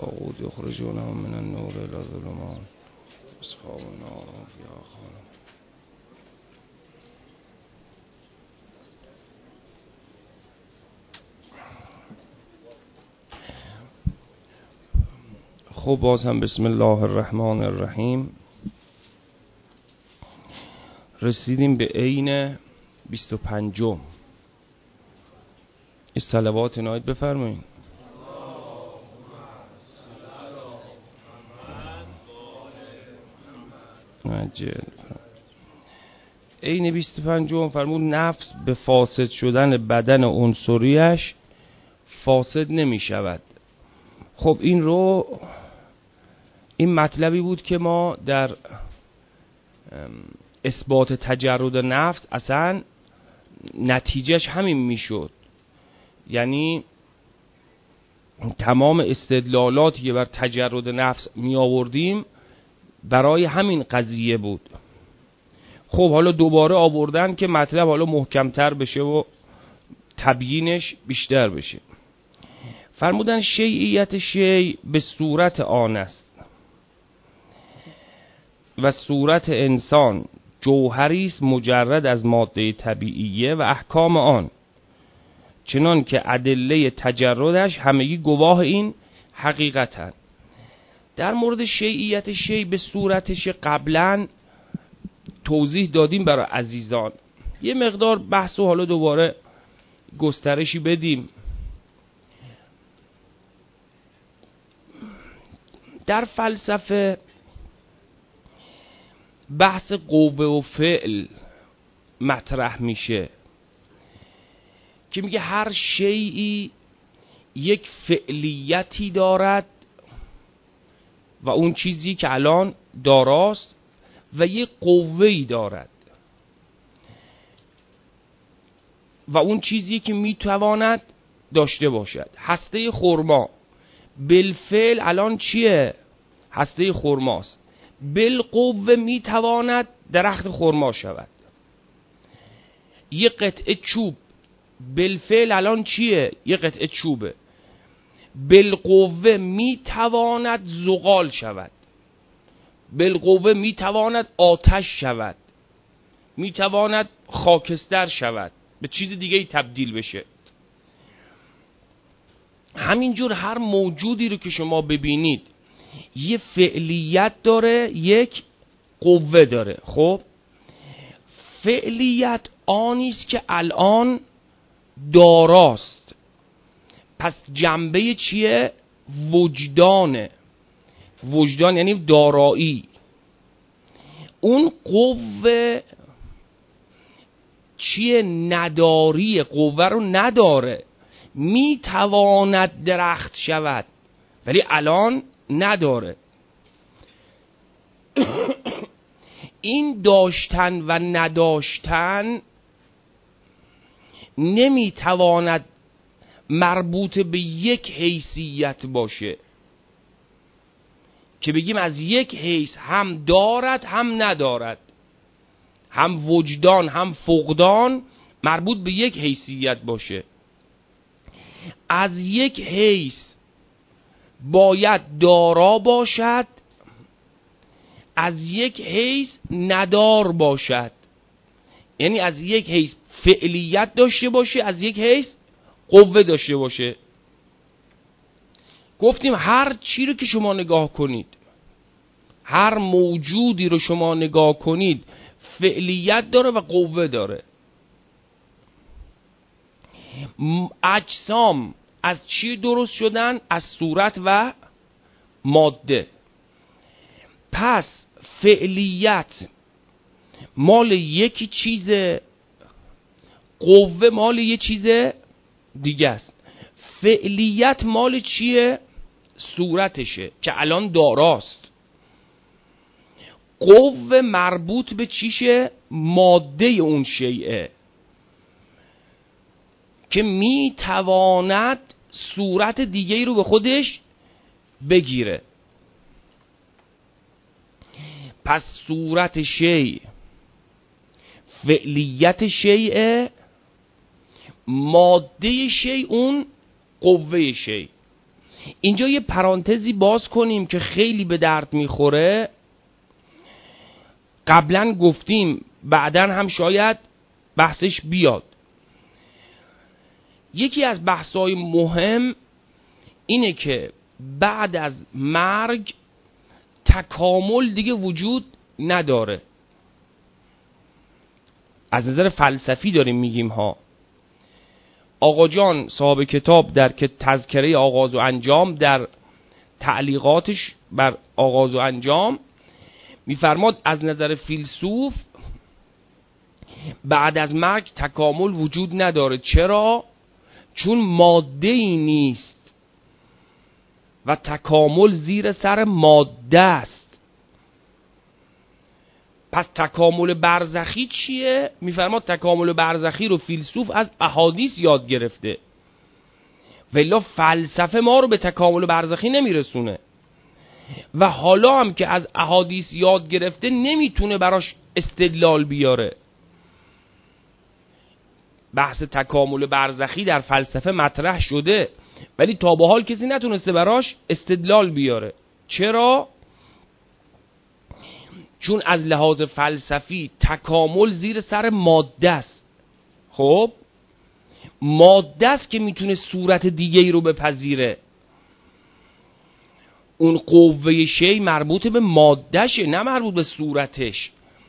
طاغوت یخرجونهم من النور الی الظلمات اصحاب النار هم فیها خالدون. خب باز هم بسم الله الرحمن الرحیم. رسیدیم به عین 25. صلوات عنایت بفرمایید. عین 25 فرمود نفس به فاسد شدن بدن عنصریش فاسد نمی شود. خب این مطلبی بود که ما در اثبات تجرد نفس اصلا نتیجهش همین میشد. یعنی تمام استدلالاتی که بر تجرد نفس می آوردیم برای همین قضیه بود. خب حالا دوباره آوردن که مطلب حالا محکمتر بشه و تبیینش بیشتر بشه. فرمودن شیعیت شیء به صورت آن است و صورت انسان جوهری است مجرد از ماده طبیعیه و احکام آن، چنان که ادله تجردش همگی گواه این حقیقتند. در مورد شیعیت شیء به صورتش قبلا توضیح دادیم برای عزیزان. یه مقدار بحث و حالا دوباره گسترشی بدیم. در فلسفه بحث قوه و فعل مطرح میشه که میگه هر شیئی یک فعلیتی دارد و اون چیزی که الان داراست و یک قوه‌ای دارد و اون چیزی که میتواند داشته باشد. هسته خرما بالفعل الان چیه؟ هسته خرماست. بالقوه میتواند درخت خرما شود. یه قطعه چوب بالفعل الان چیه؟ یه قطعه چوبه. بالقوه میتواند زغال شود. بالقوه میتواند آتش شود. میتواند خاکستر شود، به چیز دیگه تبدیل بشه. همینجور هر موجودی رو که شما ببینید یه فعلیت داره، یک قوه داره. خب فعلیت آنیست که الان داراست، پس جنبه چیه؟ وجدانه. وجدان یعنی دارایی. اون قوه چیه؟ نداری. قوه رو نداره. میتواند درخت شود ولی الان نداره. این داشتن و نداشتن نمیتواند مربوط به یک حیثیت باشه که بگیم از یک حیث هم دارد هم ندارد، هم وجدان هم فقدان مربوط به یک حیثیت باشه. از یک حیث باید دارا باشد، از یک حیث ندار باشد. یعنی از یک حیث فعلیت داشته باشه، از یک حیث قوه داشته باشه. گفتیم هر چی رو که شما نگاه کنید، هر موجودی رو شما نگاه کنید فعلیت داره و قوه داره. اجسام از چی درست شدن؟ از صورت و ماده. پس فعلیت مال یکی چیزه، قوه مال یه چیز دیگه است. فعلیت مال چیه؟ صورتشه که الان داراست. قوه مربوط به چیشه؟ ماده اون شیئه که میتواند صورت دیگه رو به خودش بگیره. پس صورت شیء فعلیت شیء، ماده شیء اون قوه شیء. اینجا یه پرانتزی باز کنیم که خیلی به درد میخوره. قبلا گفتیم، بعدن هم شاید بحثش بیاد. یکی از بحث‌های مهم اینه که بعد از مرگ تکامل دیگه وجود نداره. از نظر فلسفی داریم میگیم ها. آقا جان صاحب کتاب در که تذکره آغاز و انجام، در تعلیقاتش بر آغاز و انجام میفرماد از نظر فیلسوف بعد از مرگ تکامل وجود نداره. چرا؟ چون ماده ای نیست و تکامل زیر سر ماده است. پس تکامل برزخی چیه؟ میفرماد تکامل برزخی رو فیلسوف از احادیث یاد گرفته، ولی فلسفه ما رو به تکامل برزخی نمیرسونه و حالا هم که از احادیث یاد گرفته نمیتونه براش استدلال بیاره. بحث تکامل برزخی در فلسفه مطرح شده ولی تا به حال کسی نتونسته براش استدلال بیاره. چرا؟ چون از لحاظ فلسفی تکامل زیر سر ماده است. خب ماده است که میتونه صورت دیگه ای رو بپذیره. اون قوه شی مربوط به مادهشه، نه مربوط به صورتش.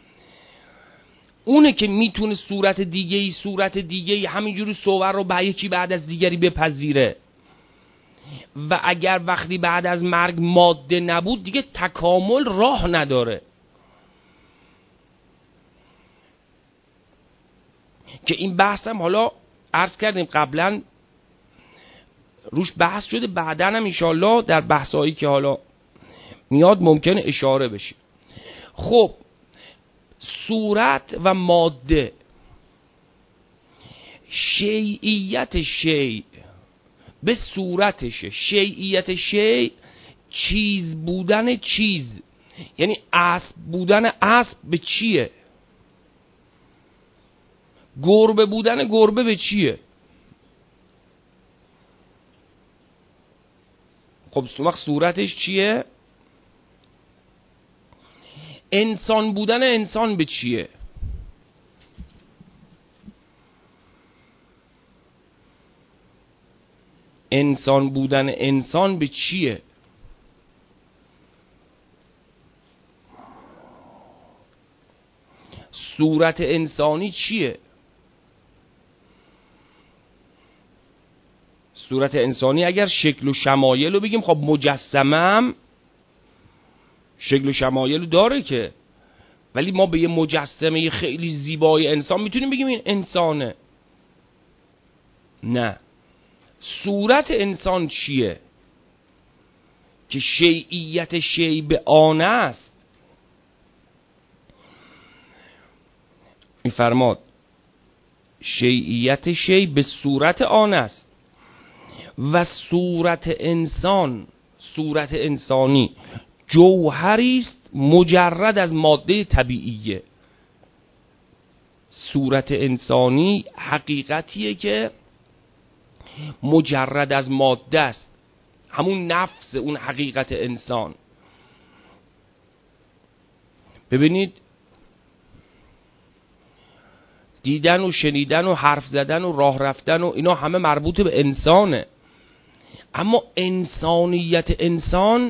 اونه که میتونه صورت دیگه ای همینجوری صور رو به یکی بعد از دیگری بپذیره. و اگر وقتی بعد از مرگ ماده نبود دیگه تکامل راه نداره. که این بحث هم حالا عرض کردیم قبلا روش بحث شده، بعداً هم انشالله در بحثایی که حالا میاد ممکنه اشاره بشه. خب صورت و ماده، شیعیت شیء به صورتشه. شیعیت شیء چیز بودن چیز، یعنی اسب بودن اسب به چیه؟ گربه بودن گربه به چیه؟ خب وقت صورتش چیه؟ انسان بودن انسان به چیه؟ انسان بودن انسان به چیه؟ صورت انسانی چیه؟ صورت انسانی اگر شکل و شمایل رو بگیم، خب مجسمه هم شکل و شمایل داره که، ولی ما به یه مجسمه خیلی زیبای انسان میتونیم بگیم این انسانه؟ نه. صورت انسان چیه؟ که شیعیت شیء به آن است. میفرماد شیعیت شیء به صورت آن است و صورت انسان، صورت انسانی جوهری است مجرد از ماده طبیعیه. صورت انسانی حقیقتیه که مجرد از ماده است، همون نفس اون حقیقت انسان. ببینید دیدن و شنیدن و حرف زدن و راه رفتن و اینا همه مربوط به انسانه، اما انسانیت انسان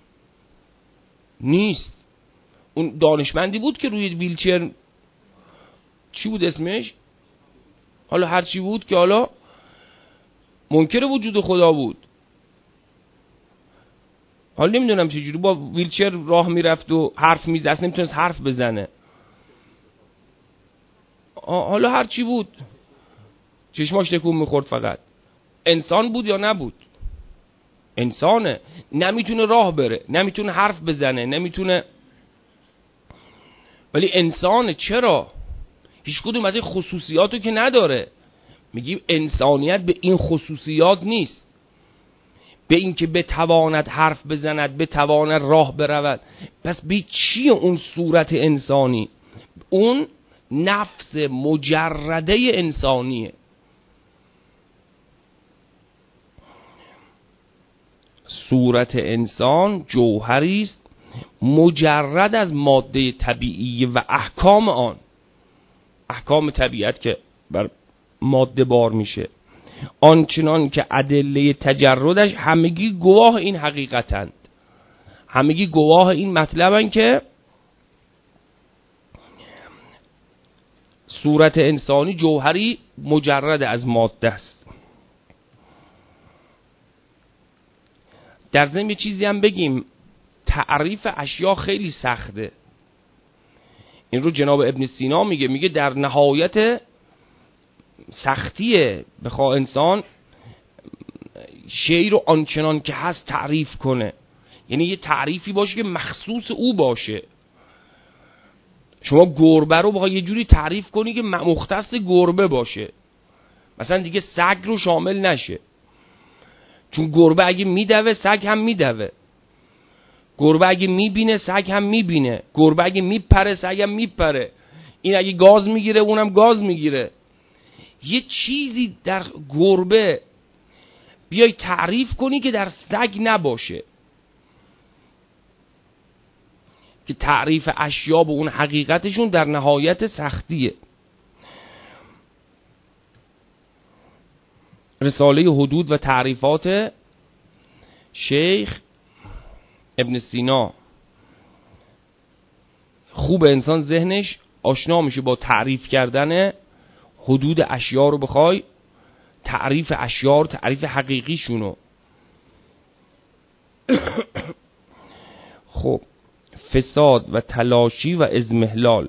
نیست. اون دانشمندی بود که روی ویلچر، چی بود اسمش؟ حالا هر چی بود که حالا منکر وجود خدا بود، حالا نمیدونم چجوری با ویلچر راه میرفت و حرف میزد، اصلا نمیتونست حرف بزنه. حالا هر چی بود، چشماش تکون میخورد، فقط انسان بود یا نبود؟ انسانه، نمیتونه راه بره، نمیتونه حرف بزنه، نمیتونه، ولی انسانه. چرا؟ هیچ کدوم از این خصوصیاتو که نداره. میگیم انسانیت به این خصوصیات نیست، به این که بتواند حرف بزند، بتواند راه برود. پس به چیه اون صورت انسانی؟ اون نفس مجرده انسانیه. صورت انسان جوهری است مجرد از ماده طبیعی و احکام آن، احکام طبیعت که بر ماده بار میشه، آنچنان که ادله تجردش همگی گواه این حقیقتند، همگی گواه این مطلبن که صورت انسانی جوهری مجرد از ماده است. در ضمن یه چیزی هم بگیم، تعریف اشیا خیلی سخته. این رو جناب ابن سینا میگه در نهایت سختیه بخواه انسان شی رو آنچنان که هست تعریف کنه، یعنی یه تعریفی باشه که مخصوص او باشه. شما گربه رو بخواه یه جوری تعریف کنی که مختص گربه باشه، مثلا دیگه سگ رو شامل نشه، چون گربه اگه میدوه سگ هم میدوه، گربه اگه میبینه سگ هم میبینه، گربه اگه میپره سگ هم میپره، این اگه گاز میگیره اونم گاز میگیره. یه چیزی در گربه بیای تعریف کنی که در سگ نباشه، که تعریف اشیا به اون حقیقتشون در نهایت سختیه. رساله حدود و تعریفات شیخ ابن سینا، خوب انسان ذهنش آشنا میشه با تعریف کردن حدود اشیا رو، بخوای تعریف اشیا رو، تعریف حقیقیشونو. خب فساد و تلاشی و اضمحلال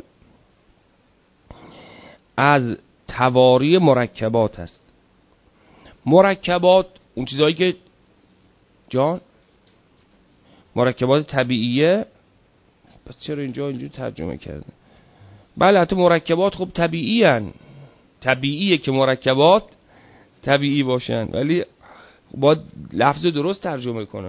از تواری مرکبات است. مرکبات اون چیزهایی که مرکبات طبیعیه. پس چرا اینجوری ترجمه کرده؟ بله حتی مرکبات خب طبیعی هن. طبیعیه که مرکبات طبیعی باشن، ولی باید لفظ درست ترجمه کنه.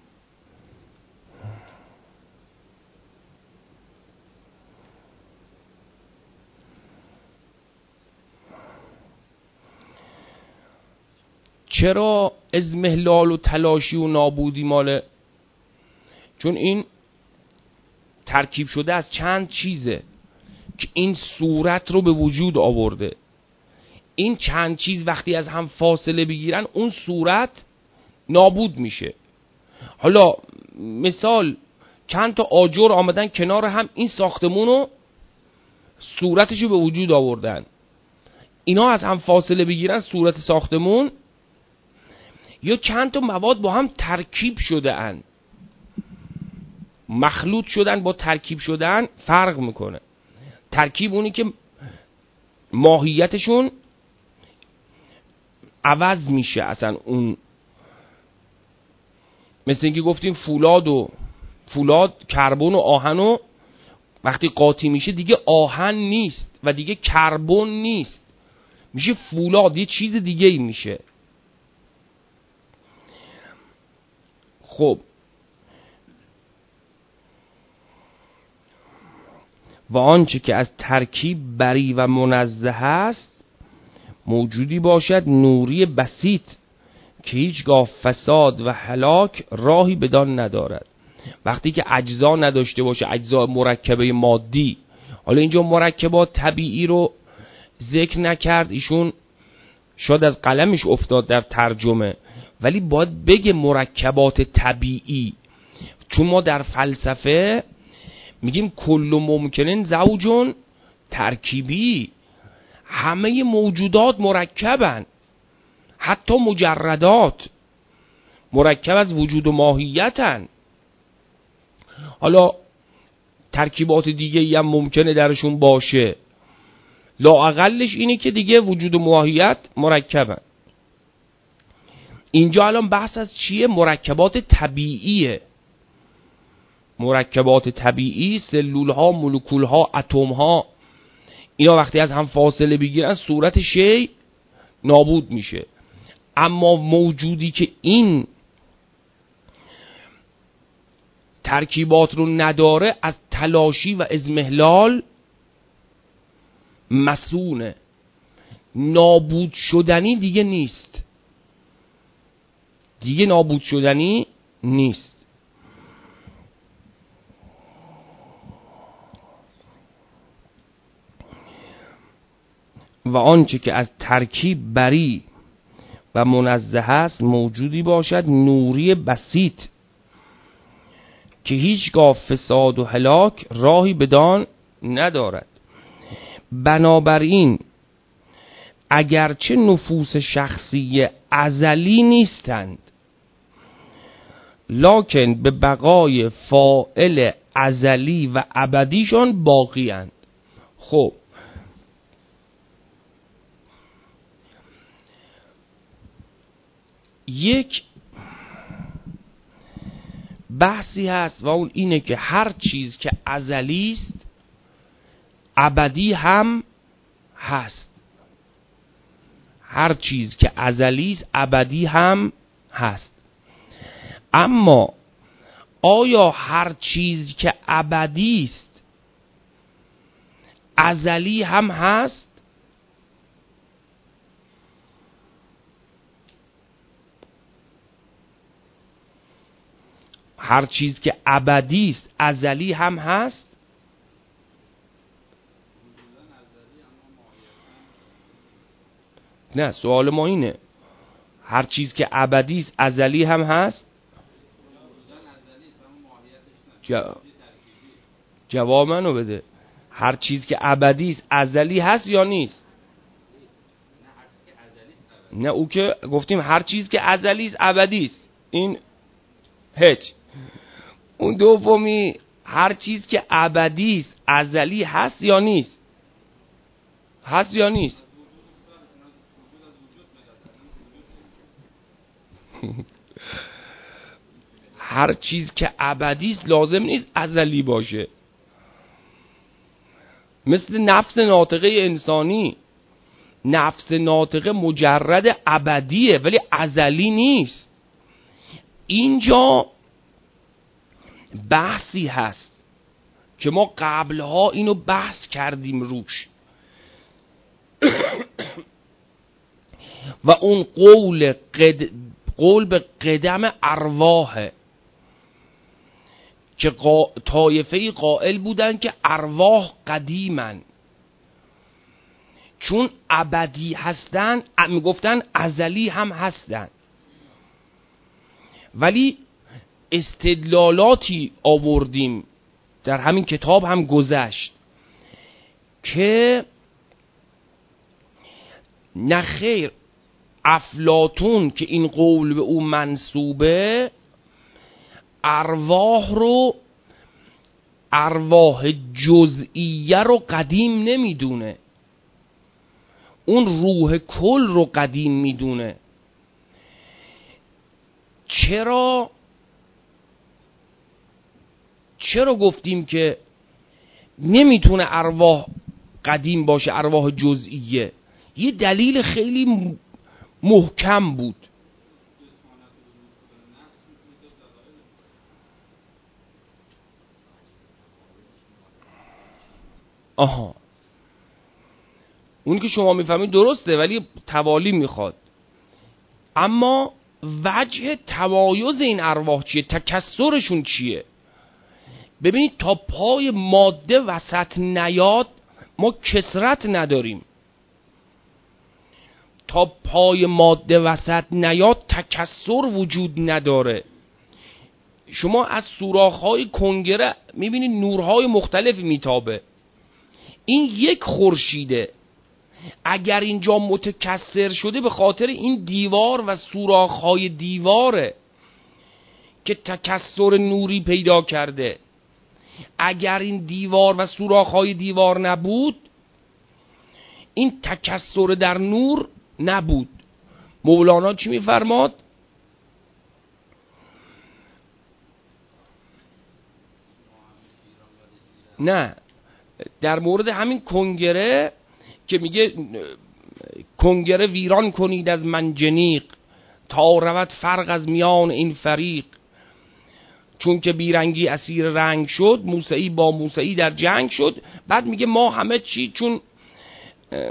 چرا اضمحلال و تلاشی و نابودی ماله؟ چون این ترکیب شده از چند چیزه که این صورت رو به وجود آورده. این چند چیز وقتی از هم فاصله بگیرن اون صورت نابود میشه. حالا مثال چند تا آجر آمدن کنار هم، این ساختمون رو صورتشو به وجود آوردن. اینا از هم فاصله بگیرن صورت ساختمون، یا چند تا مواد با هم ترکیب شده ان، مخلوط شدن با ترکیب شدن فرق میکنه. ترکیب اونی که ماهیتشون عوض میشه اصلا. اون مثل اینکه گفتیم فولاد کربن و آهن و وقتی قاطی میشه دیگه آهن نیست و دیگه کربن نیست، میشه فولاد، یه چیز دیگه ای میشه. خب و آنچه که از ترکیب بری و منزه است موجودی باشد نوری بسیط که هیچگاه فساد و هلاک راهی بدان ندارد. وقتی که اجزا نداشته باشه، اجزا مرکبه مادی، حالا اینجا مرکبات طبیعی رو ذکر نکرد، ایشون شاید از قلمش افتاد در ترجمه، ولی باید بگه مرکبات طبیعی، چون ما در فلسفه میگیم کل ممکنن زوجون ترکیبی، همه موجودات مرکبن، حتی مجردات مرکب از وجود و ماهیتن. حالا ترکیبات دیگه ای هم ممکنه درشون باشه، لااقلش اینه که دیگه وجود و ماهیت مرکبن. اینجا الان بحث از چیه؟ مرکبات طبیعیه. مرکبات طبیعی، سلول ها، مولکول ها، اتم ها، اینا وقتی از هم فاصله بگیرن صورت شی نابود میشه. اما موجودی که این ترکیبات رو نداره از تلاشی و اضمحلال مسونه، نابود شدنی دیگه نیست. دیگه نابود شدنی نیست. و آنچه که از ترکیب بری و منزه است موجودی باشد نوری بسیط که هیچگاه فساد و هلاک راهی بدان ندارد. بنابراین اگرچه نفوس شخصی ازلی نیستند، لکن به بقای فاعل ازلی و ابدیشان باقی اند. خب یک بحثی هست و اون اینه که هر چیز که ازلی است ابدی هم هست. هر چیز که ازلی است ابدی هم هست. اما آیا هر چیز که ابدی است ازلی هم هست؟ هر چیز که ابدی است ازلی هم هست؟ نه، سوال ما اینه هر چیز که ابدی است ازلی هم هست؟ جواب منو بده. هر چیز که ابدی است ازلی هست یا نیست؟ نه، او که گفتیم هر چیز که ازلی است ابدی است، این هیچ. اون دومی هر چیز که ابدی است ازلی هست یا نیست؟ هست یا نیست؟ هر چیز که ابدی است لازم نیست ازلی باشه. مثل نفس ناطقه انسانی، نفس ناطقه مجرد ابدیه ولی ازلی نیست. اینجا بحثی هست که ما قبلها اینو بحث کردیم روش و اون قول به قدم ارواحه که طایفه قائل بودن که ارواح قدیمن، چون ابدی هستن میگفتن ازلی هم هستن. ولی استدلالاتی آوردیم در همین کتاب هم گذشت که نخیر، افلاطون که این قول به او منسوبه ارواح جزئیه رو قدیم نمیدونه، اون روح کل رو قدیم میدونه. چرا گفتیم که نمیتونه ارواح قدیم باشه، ارواح جزئیه؟ یه دلیل خیلی محکم بود. آها، اون که شما میفهمید درسته ولی توالی میخواد. اما وجه تمایز این ارواح چیه؟ تکثرشون چیه؟ ببینید تا پای ماده وسط نیاد ما کثرت نداریم. تا پای ماده وسط نیاد تکثر وجود نداره. شما از سوراخ‌های کنگره میبینید نورهای مختلفی میتابه. این یک خورشیده، اگر اینجا متکثر شده به خاطر این دیوار و سوراخ‌های دیواره که تکثر نوری پیدا کرده. اگر این دیوار و سوراخ‌های دیوار نبود این تکثر در نور نبود. مولانا چی میفرماد؟ نه، در مورد همین کنگره که میگه کنگره ویران کنید از منجنیق تا رود فرق از میان این فریق، چون که بیرنگی اسیر رنگ شد موسیی با موسیی در جنگ شد. بعد میگه ما همه چی چون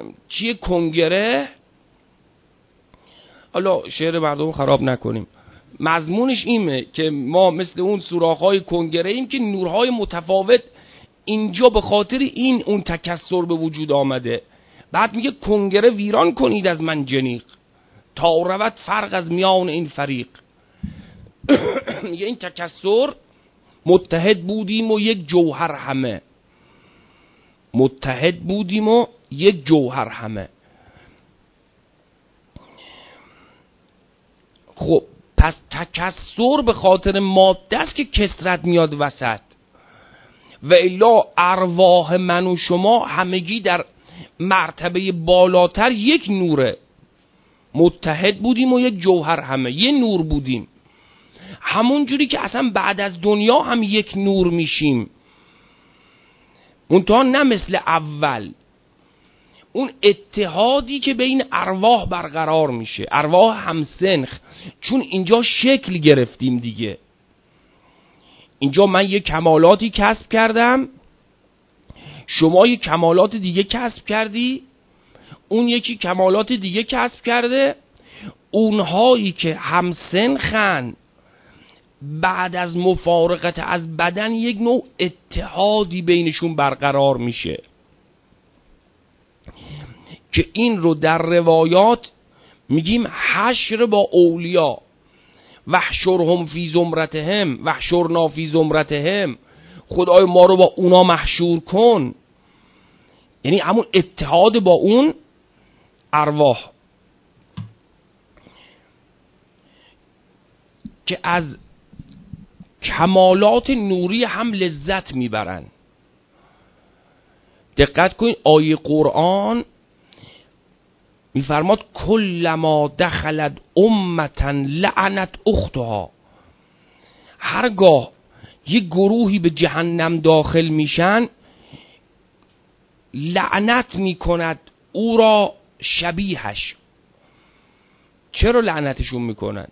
کنگره، حالا شعر مردم خراب نکنیم، مضمونش اینه که ما مثل اون سوراخ‌های کنگره ایم که نورهای متفاوت اینجا به خاطر این اون تکثر به وجود آمده. بعد میگه کنگره ویران کنید از من جنیق، تا رود فرق از میان این فریق. میگه این تکثر متحد بودیم و یک جوهر همه، متحد بودیم و یک جوهر همه. خب پس تکثر به خاطر ماده است که کثرت میاد وسط، و الا ارواح من و شما همگی در مرتبه بالاتر یک نوره، متحد بودیم و یک جوهر همه، یه نور بودیم، همون جوری که اصلا بعد از دنیا هم یک نور میشیم، منتها نه مثل اول. اون اتحادی که بین ارواح برقرار میشه، ارواح همسنخ، چون اینجا شکل گرفتیم دیگه. اینجا من یه کمالاتی کسب کردم، شما یه کمالات دیگه کسب کردی، اون یکی کمالات دیگه کسب کرده. اونهایی که همسنخن بعد از مفارقت از بدن یک نوع اتحادی بینشون برقرار میشه که این رو در روایات میگیم حشر با اولیا، وحشرهم فی زمرتهم وحشرنا فی زمرتهم، خدای ما رو با اونا محشور کن، یعنی همون اتحاد با اون ارواح که از کمالات نوری هم لذت میبرن. دقت کنید آیه قرآن میفرماد کلما دخلت امتا لعنت اختها، هرگاه یک گروهی به جهنم داخل میشن لعنت میکند او را شبیهش. چرا لعنتشون میکنن؟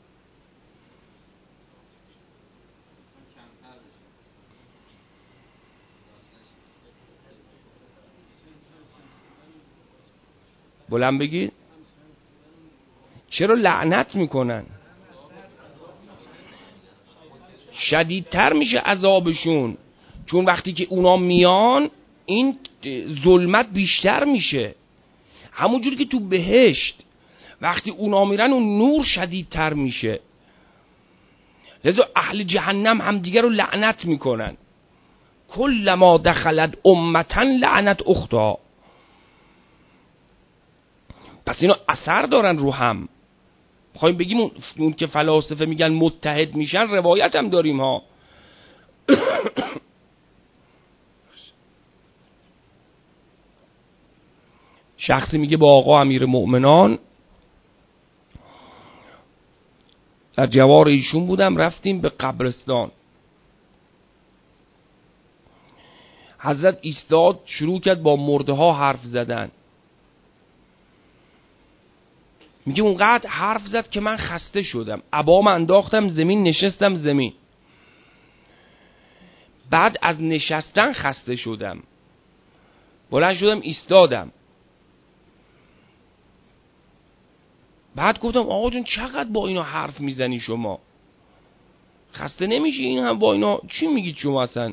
بلند بگید. چرا لعنت میکنن؟ شدیدتر میشه عذابشون، چون وقتی که اونا میان این ظلمت بیشتر میشه. همونجوری که تو بهشت وقتی اونا میرن اون نور شدیدتر میشه، لذا اهل جهنم هم دیگر رو لعنت میکنن. کلما دخلت امتا لعنت اختها. پس اینا اثر دارن رو هم. میخوایم بگیم اون که فلاسفه میگن متحد میشن، روایت هم داریم ها. شخصی میگه با آقا امیر مؤمنان در جوار ایشون بودم، رفتیم به قبرستان، حضرت ایستاد شروع کرد با مرده ها حرف زدن. میگه اونقدر حرف زد که من خسته شدم، عبام انداختم زمین، نشستم زمین. بعد از نشستن خسته شدم، بلند شدم ایستادم. بعد گفتم آقا جون چقدر با اینا حرف میزنی شما؟ خسته نمیشی این هم با اینا چی میگید شما اصلا؟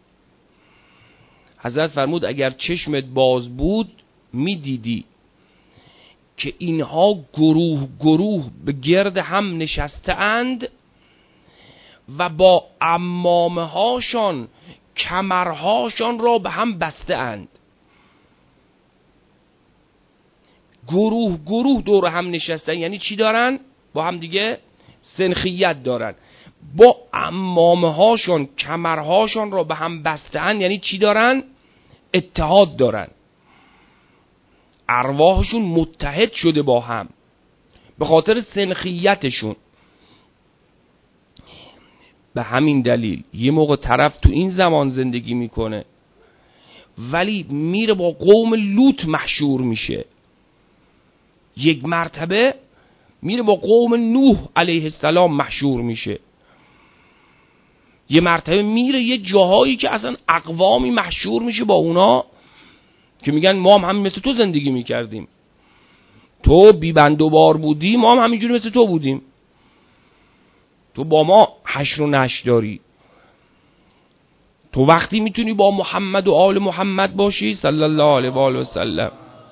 حضرت فرمود اگر چشمت باز بود میدیدی که اینها گروه گروه به گرد هم نشسته اند و با عمامه هاشان کمرهاشان را به هم بسته اند. گروه گروه دور هم نشستن یعنی چی دارن؟ با هم دیگه سنخیت دارن. با عمامه هاشان کمرهاشان را به هم بسته اند یعنی چی دارن؟ اتحاد دارن. ارواحشون متحد شده با هم به خاطر سنخیتشون. به همین دلیل یه موقع طرف تو این زمان زندگی میکنه ولی میره با قوم لوط محشور میشه، یک مرتبه میره با قوم نوح علیه السلام محشور میشه، یه مرتبه میره یه جاهایی که اصلا اقوامی محشور میشه با اونا که میگن ما هم مثل تو زندگی میکردیم، تو بی بند و بار بودی، ما هم همینجوری مثل تو بودیم. تو با ما حشر و نشر داری. تو وقتی میتونی با محمد و آل محمد باشی صلی الله علیه و آله و سلم،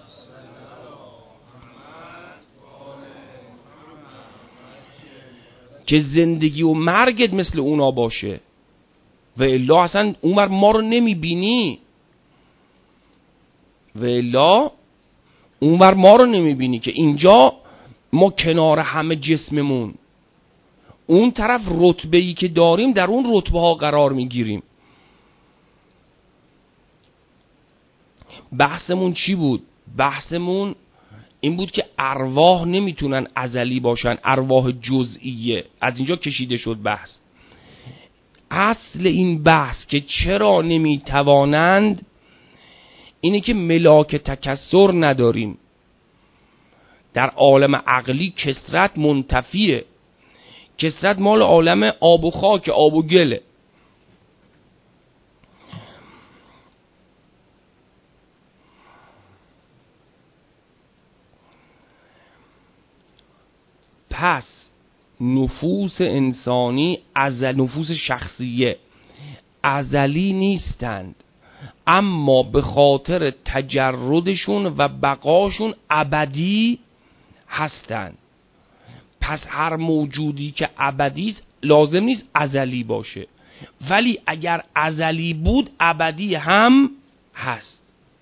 که زندگی و مرگت مثل اونا باشه، و الا اصلا اونور ما رو نمیبینی، و الا اونور ما رو نمیبینی، که اینجا ما کنار همه جسممون، اون طرف رتبه‌ای که داریم در اون رتبه ها قرار میگیریم. بحثمون چی بود؟ بحثمون این بود که ارواح نمیتونن ازلی باشن، ارواح جزئیه. از اینجا کشیده شد بحث. اصل این بحث که چرا نمیتوانند اینه که ملاک تکثر نداریم. در عالم عقلی کثرت منتفیه، کثرت مال عالم آب و خاک، آب و گله. پس نفوس انسانی نفوس شخصیه ازلی نیستند، اما به خاطر تجردشون و بقاشون ابدی هستند. پس هر موجودی که ابدی است لازم نیست ازلی باشه، ولی اگر ازلی بود ابدی هم هست.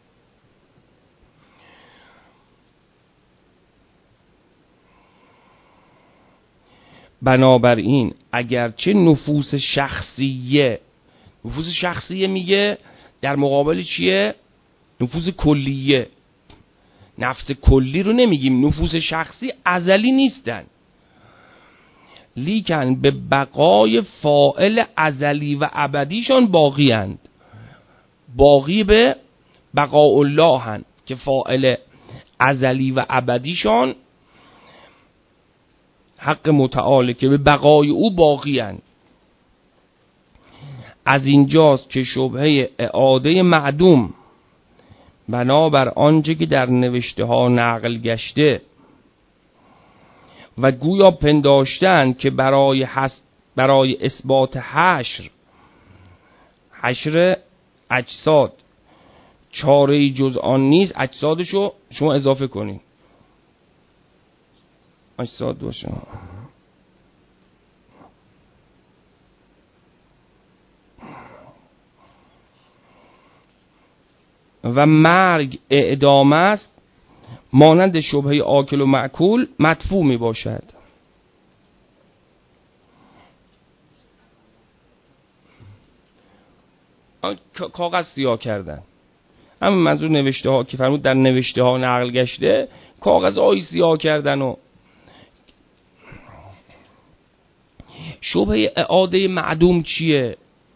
بنابراین اگرچه نفوس شخصیه میگه در مقابل چیه؟ نفوس کلیه. نفس کلی رو نمیگیم، نفوس شخصی ازلی نیستن، لیکن به بقای فاعل ازلی و ابدیشان باقی اند. باقی به بقاء الله هن که فاعل ازلی و ابدیشان حق متعاله که به بقای او باقی اند. از اینجاست که شبهه اعاده معدوم بنابر آنچه که در نوشته ها نقل گشته و گویا پنداشتند که برای اثبات حشر اجساد چاره جز آن نیست. اجسادشو شما اضافه کنید، اجساد باشه و مرگ اعدام است، مانند شبهه آکل و معکول مدفوع می باشد. کاغذ سیاه کردن، همین منظور نوشته ها که فرمود در نوشته ها نقل گشته، کاغذ های سیاه کردن. و شبهه اعاده معدوم چیه؟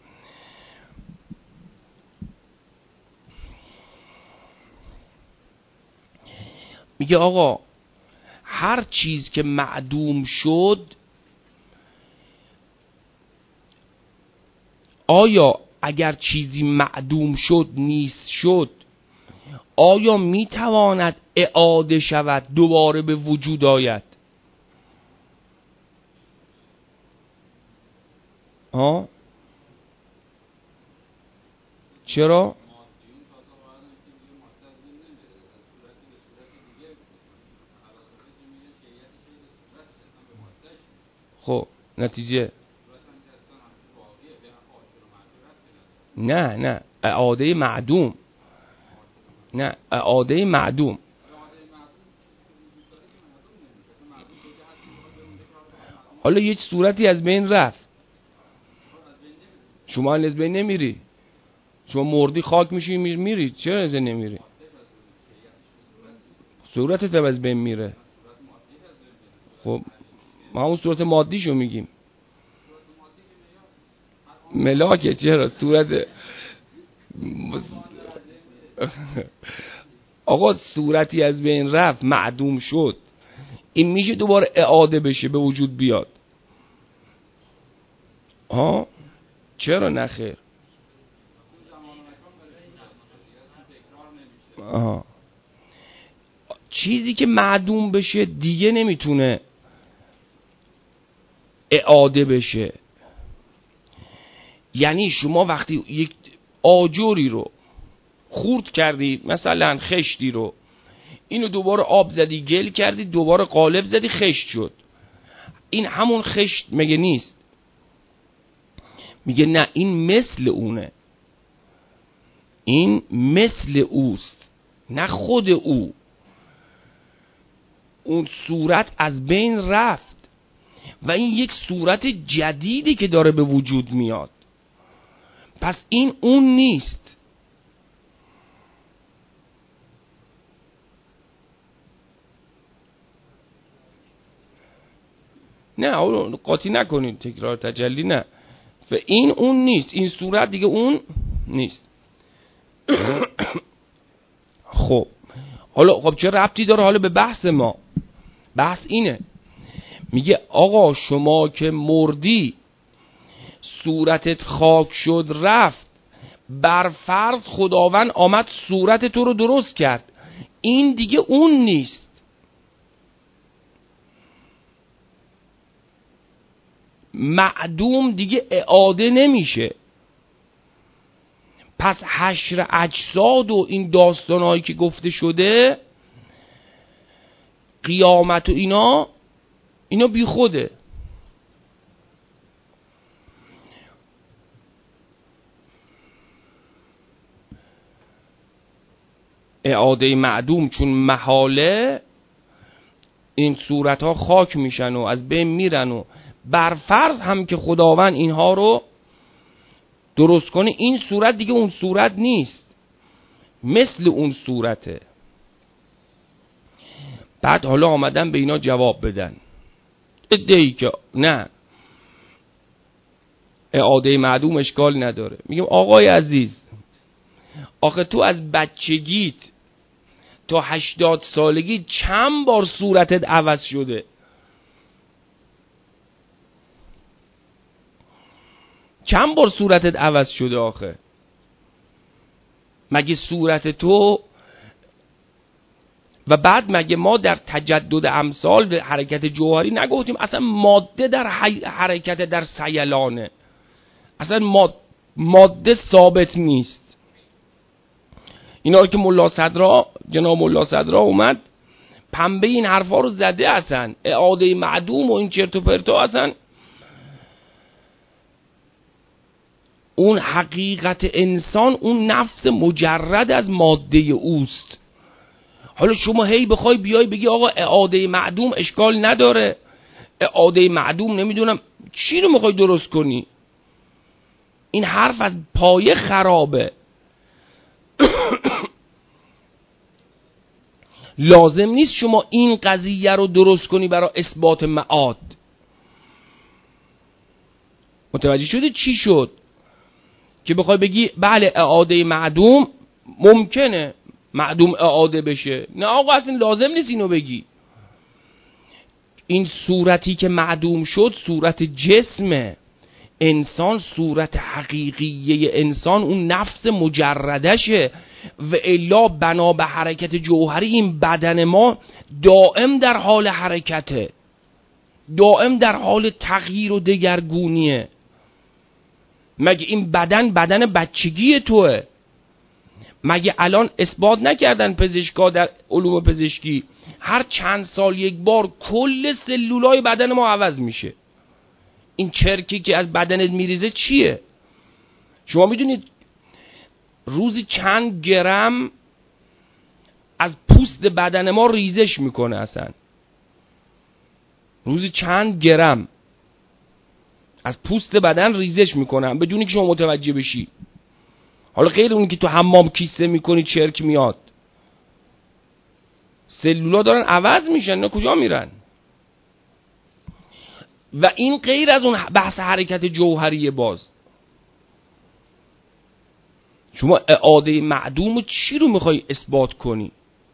میگه آقا هر چیز که معدوم شد، آیا اگر چیزی معدوم شد نیست شد، آیا میتواند اعاده شود، دوباره به وجود آید؟ چرا؟ خب نتیجه نه اعاده معدوم، نه اعاده معدوم. حالا یه صورتی از بین رفت، شما از بین نمیری، شما مردی خاک میشی میری، چرا از نمیری؟ صورتت از بین میره. خب ما همون صورت مادیشو میگیم، ملاکه. چرا صورت آقا صورتی از بین رفت، معدوم شد، این میشه دوباره اعاده بشه، به وجود بیاد؟ چرا نخیر؟ چیزی که معدوم بشه دیگه نمیتونه اعاده بشه. یعنی شما وقتی یک آجری رو خورد کردی، مثلا خشتی رو، اینو دوباره آب زدی گل کردی، دوباره قالب زدی خشت شد، این همون خشت مگه نیست؟ میگه نه، این مثل اونه، این مثل اوست، نه خود او. اون صورت از بین رفت و این یک صورت جدیدی که داره به وجود میاد. پس این اون نیست. نه قاطی نکنید، تکرار تجلی نه. و این اون نیست، این صورت دیگه اون نیست. خب چه ربطی داره حالا به بحث ما؟ بحث اینه، میگه آقا شما که مردی، صورتت خاک شد رفت، بر فرض خداوند آمد صورت تو رو درست کرد، این دیگه اون نیست. معدوم دیگه اعاده نمیشه. پس حشر اجساد و این داستانهایی که گفته شده، قیامت و اینا بی خوده. اعاده معدوم چون محاله، این صورت ها خاک میشن و از بین میرن و برفرض هم که خداوند اینها رو درست کنه، این صورت دیگه اون صورت نیست، مثل اون صورته. بعد حالا آمدن به اینا جواب بدن، ادعی که نه اعاده معدوم اشکال نداره. میگم آقای عزیز، آخه تو از بچگیت تا 80 سالگی چند بار صورتت عوض شده؟ چند بار صورتت عوض شده آخه؟ مگه صورت تو و بعد مگه ما در تجدد امثال به حرکت جوهری نگفتیم اصلا ماده در حرکت در سیلانه، اصلا ماده ثابت نیست. اینا رو که جناب ملا صدرا اومد پنبه این حرفا رو زده، اصلا اعاده معدوم و این چرت و پرتا، اصلا اون حقیقت انسان اون نفس مجرد از ماده اوست. حالا شما هی بخوای بیای بگی آقا اعاده معدوم اشکال نداره، اعاده معدوم نمیدونم چی رو میخوای درست کنی، این حرف از پایه خرابه. لازم نیست شما این قضیه رو درست کنی برای اثبات معاد. متوجه شدی چی شد؟ که بخوای بگی بله اعاده معدوم ممکنه معدوم اعاده بشه، نه آقا اصلا لازم نیست اینو بگی. این صورتی که معدوم شد صورت جسمه، انسان صورت حقیقیه انسان اون نفس مجردشه، و الا بنا به حرکت جوهری این بدن ما دائم در حال حرکته، دائم در حال تغییر و دگرگونیه. مگه این بدن بچگی توه؟ مگه الان اثبات نکردن پزشکا در علوم پزشکی هر چند سال یک بار کل سلولای بدن ما عوض میشه؟ این چرکی که از بدنت میریزه چیه؟ شما میدونید روزی چند گرم از پوست بدن ما ریزش میکنه؟ اصلا روزی چند گرم از پوست بدن ریزش میکنه بدونی که شما متوجه بشی. حالا غیر اونی که تو حمام کیسه میکنی چرک میاد، سلولا دارن عوض میشن، نه کجا میرن؟ و این غیر از اون بحث حرکت جوهری. باز شما اعاده معدوم چی رو میخوای اثبات کنی؟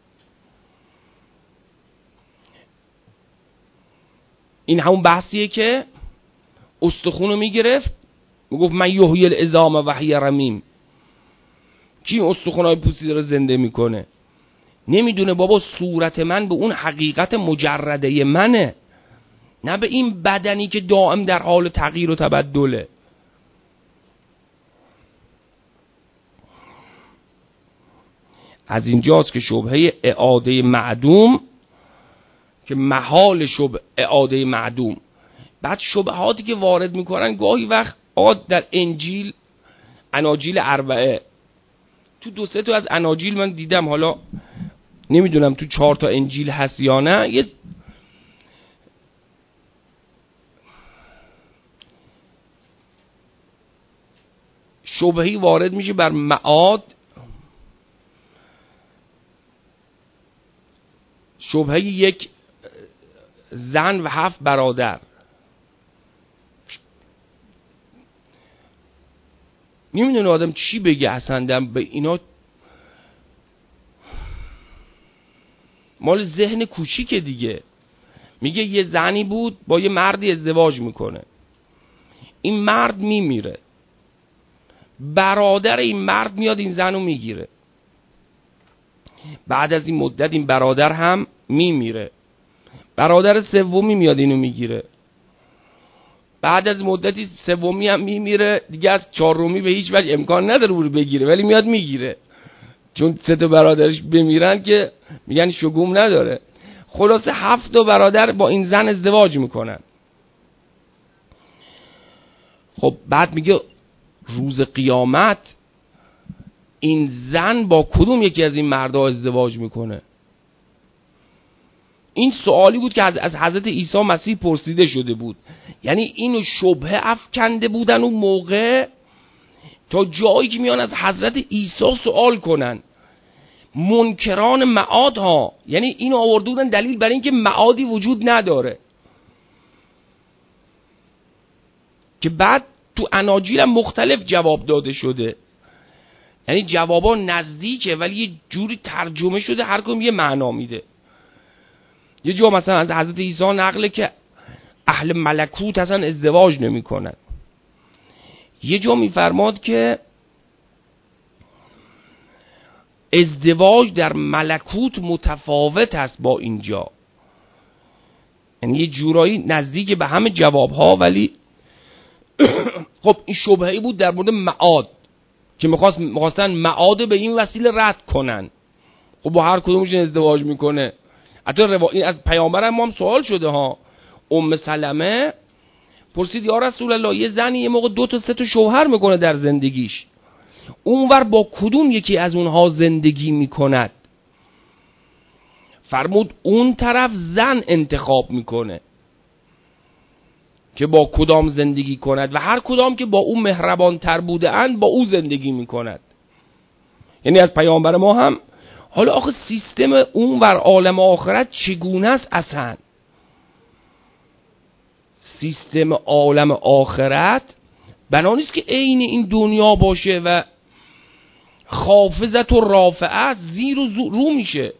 این همون بحثیه که استخونو میگرفت میگفت من یحیی العظام و هی رمیم. کی استخونای پوسیده رو زنده میکنه؟ نمیدونه بابا صورت من به اون حقیقت مجرده منه، نه به این بدنی که دائم در حال تغییر و تبدله. از اینجاست که شبهه اعاده معدوم که محال اعاده معدوم. بعد شبهاتی که وارد میکنن گاهی وقت در انجیل، اناجیل اربعه، تو 2-3 تا از اناجیل من دیدم، حالا نمیدونم تو 4 تا انجیل هست یا نه، یه شبهی وارد میشه بر معاد، شبهه یک زن و 7 برادر. نمیدونه آدم چی بگه اصلا به اینا، مال ذهن کوچیکه دیگه. میگه یه زنی بود با یه مردی ازدواج میکنه، این مرد میمیره، برادر این مرد میاد این زنو میگیره، بعد از این مدت این برادر هم میمیره، برادر سومی میاد اینو میگیره، بعد از مدتی سومی هم میمیره دیگه، از چهارمی به هیچ وجه امکان نداره اون رو بگیره، ولی میاد میگیره، چون 3 تا برادرش بمیرن که میگن شگون نداره. خلاصه 7 تا برادر با این زن ازدواج میکنن. خب بعد میگه روز قیامت این زن با کدوم یکی از این مردها ازدواج میکنه؟ این سوالی بود که از حضرت عیسی مسیح پرسیده شده بود. یعنی اینو شبهه افکنده بودن اون موقع تا جایی که میان از حضرت عیسی سوال کنن. منکران معاد ها، یعنی اینو آورده بودن دلیل برای اینکه معادی وجود نداره، که بعد تو اناجیل هم مختلف جواب داده شده. یعنی جوابا نزدیکه ولی یه جوری ترجمه شده، هر کدوم یه معنا میده. یه جا مثلا از حضرت عیسی نقله که اهل ملکوت اصلا ازدواج نمی کنن. یه جا میفرماد که ازدواج در ملکوت متفاوت است با اینجا. یعنی یه جورایی نزدیک به همه جوابها، ولی خب این شبهه‌ای بود در مورد معاد که میخواستن معاد به این وسیله رد کنن. خب با هر کدومشون ازدواج میکنه. حتی این از پیامبر هم سوال شده ها. ام سلمه پرسید یا رسول الله، یه زنی یه موقع 2 تا 3 تا شوهر میکنه در زندگیش، اونور با کدوم یکی از اونها زندگی میکند؟ فرمود اون طرف زن انتخاب میکنه که با کدام زندگی کند و هر کدام که با اون مهربان تر بوده اند با او زندگی میکند. یعنی از پیامبر ما هم. حالا آخه سیستم اون ور عالم آخرت چگونه است اصلا؟ سیستم عالم آخرت بنا نیست که عین این دنیا باشه و خافضت و رافعه زیر و رو میشه.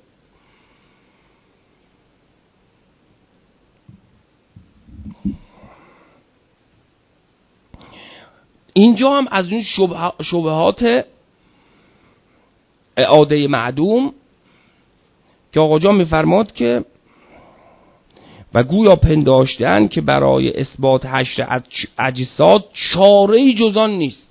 اینجا هم از اون شبهات اعاده معدوم که آقا جان میفرماد که و گویا پنداشتن که برای اثبات حشر اجساد چاره‌ای جز آن نیست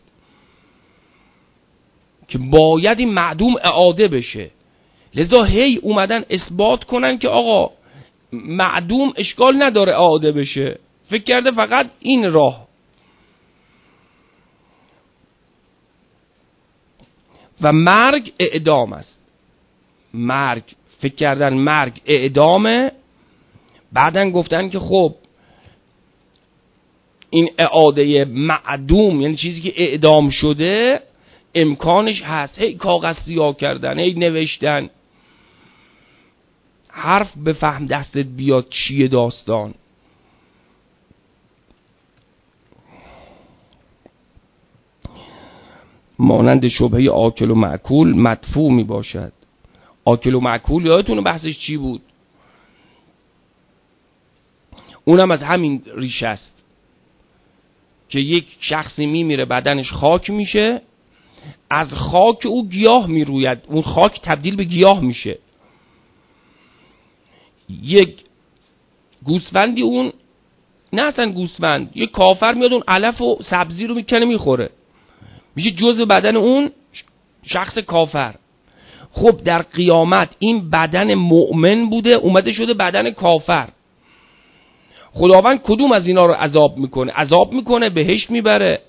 که باید این معدوم اعاده بشه. لذا هی اومدن اثبات کنن که آقا معدوم اشکال نداره اعاده بشه. فکر کرده فقط این راه. و مرگ اعدام است. مرگ فکر کردن مرگ اعدامه، بعدن گفتن که خب این اعاده معدوم یعنی چیزی که اعدام شده امکانش هست. هی کاغذ سیاه کردن، هی نوشتن، حرف بفهم دستت بیاد چیه داستان. مانند شبهه آکل و معکول مدفوع می باشد. آکل و معکول یادتونه بحثش چی بود؟ اونم از همین ریشه است که یک شخصی میمیره بدنش خاک میشه، از خاک او گیاه میروید، اون خاک تبدیل به گیاه میشه. یک گوسفندی اون نه اصلا گوسفند، یه کافر میاد اون علف و سبزی رو میکنه میخوره، میشه جزء بدن اون شخص کافر. خب در قیامت این بدن مؤمن بوده اومده شده بدن کافر، خداوند کدوم از اینا رو عذاب میکنه؟ عذاب میکنه، بهشت میبره.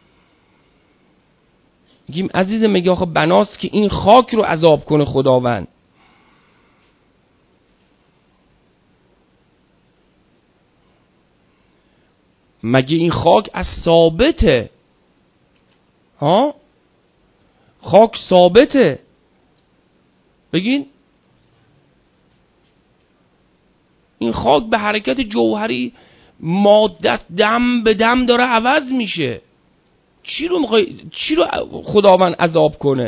میگیم عزیزم میگه آخه بناست که این خاک رو عذاب کنه خداوند. مگه این خاک از ثابته؟ ها خاک ثابته، بگین این خاک به حرکت جوهری ماده دم به دم داره عوض میشه. چی رو خداوند عذاب کنه؟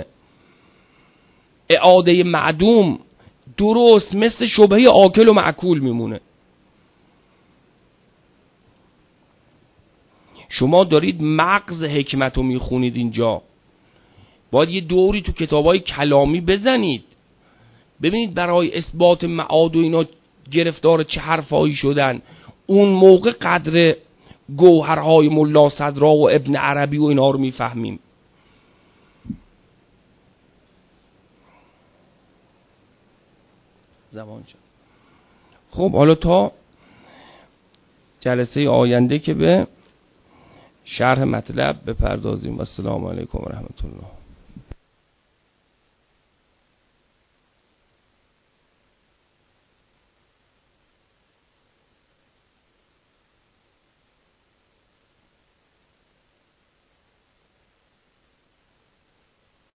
اعاده معدوم درست مثل شبهه آکل و معکول میمونه. شما دارید مغز حکمت رو میخونید اینجا، باید یه دوری تو کتابای کلامی بزنید ببینید برای اثبات معاد و اینا گرفتار چه حرفایی شدن. اون موقع قدر گوهرهای ملا صدرا و ابن عربی و اینا رو میفهمیم. زمان شد. خب حالا تا جلسه آینده که به شرح مطلب بپردازیم. السلام علیکم و رحمت الله.